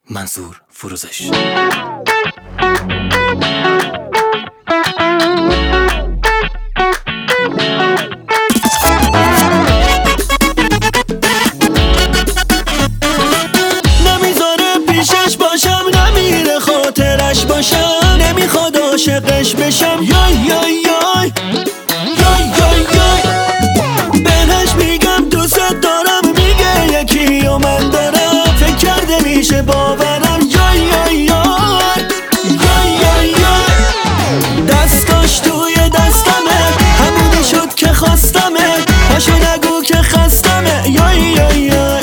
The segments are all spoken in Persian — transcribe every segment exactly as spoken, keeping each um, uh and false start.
منصور فروزش. نمیذاره پیشش باشم، نمیره خاطرش باشم، نمیخواد عاشقش بشم. یای یای یای یای یای یای بهش میگم دوست دارم، میگه یکی و من دارم، فکر کرده میشه باورم. یای یای یای یای یای یای دستاش توی دستمه، همونی شد که خواستمه، پاشو نگو که خستمه. یای یای یای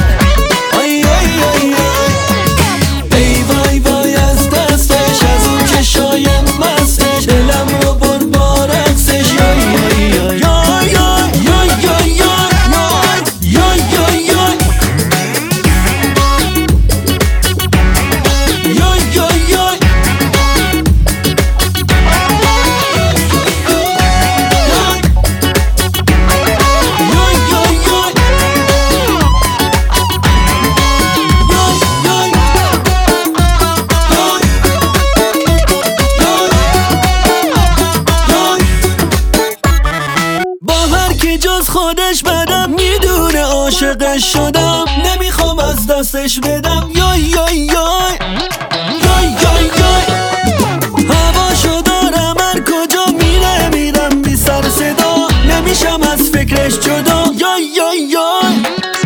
جز خودش بدم، میدونه عاشقش شدم، نمیخوام از دستش بدم. یای یای یای یای یای یای هواشو دارم، هر کجا میره میرم بی سر صدا، نمیشم از فکرش جدا. یای یای یای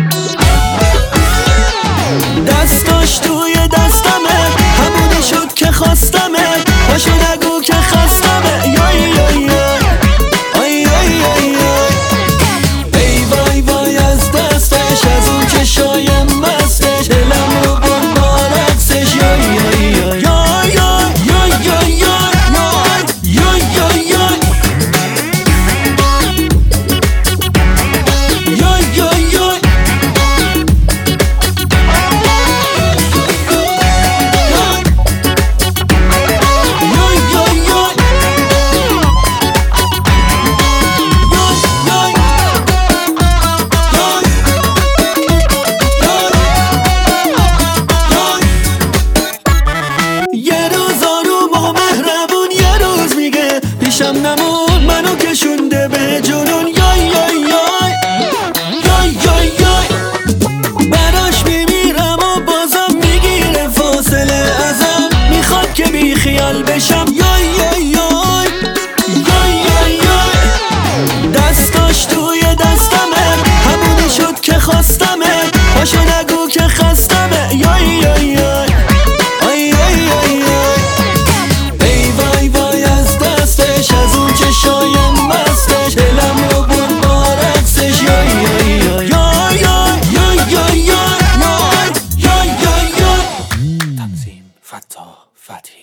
دستاش توی دستمه، همونی شد که خواستمه، پاشو نگو که خستمه. یای یای یای نمون منو کشونده به جنون. یای یای یای یای یای یای براش میمیرم و بازم میگیره فاصله ازم، میخواد که بی خیال بشم. یای یای یای یای یای یای دستاش توی دستمه، همونی شد که خواستمه، پاشو نگو که خستمه. یای یای یای تنظیم فتاح فتحی.